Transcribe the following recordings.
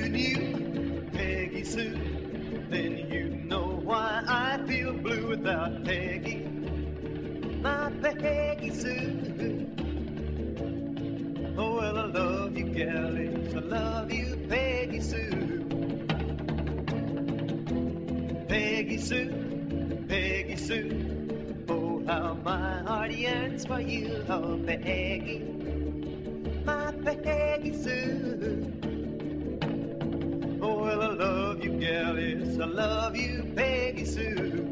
knew Peggy Sue, then you know why I feel blue without Peggy, my Peggy Sue. Oh, well, I love you, gallies, I love you, Peggy Sue. Peggy Sue, Peggy Sue, oh, how my heart yearns for you, oh, Peggy, my Peggy Sue. Oh, well, I love you, gallies, I love you, Peggy Sue.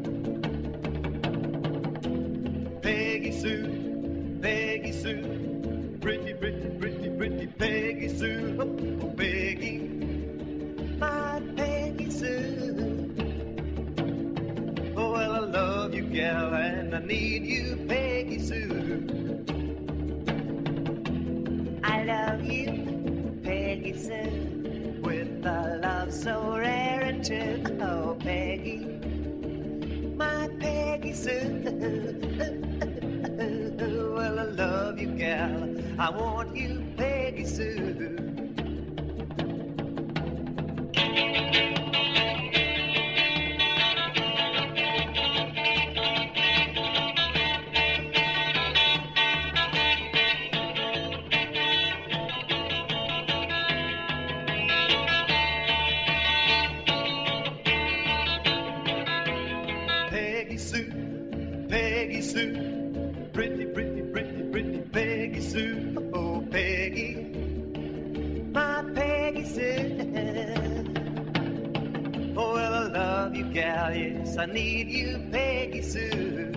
Peggy Sue, Peggy Sue, pretty, pretty, pretty, pretty Peggy Sue. Oh, Peggy, my Peggy Sue. Oh, well, I love you, gal, and I need you, Peggy Sue. I love you, Peggy Sue, with a love so rare and true. Oh, Peggy, my Peggy Sue. Well, I love you, gal, I want you, Peggy Sue. Peggy Sue, Peggy Sue, pretty, pretty, pretty, pretty Peggy Sue. Oh, Peggy, my Peggy Sue. Oh, well, I love you, gal, yes, I need you, Peggy Sue.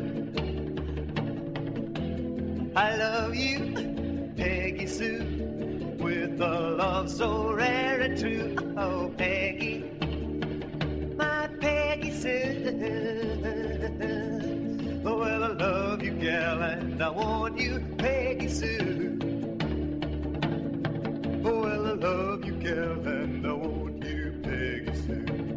I love you, Peggy Sue, with a love so rare and true. Oh, Peggy, my Peggy Sue. Oh, well, I love you, gal, and I want you, Peggy Sue. Oh, well, I love you, gal, and I want you, Peggy Sue.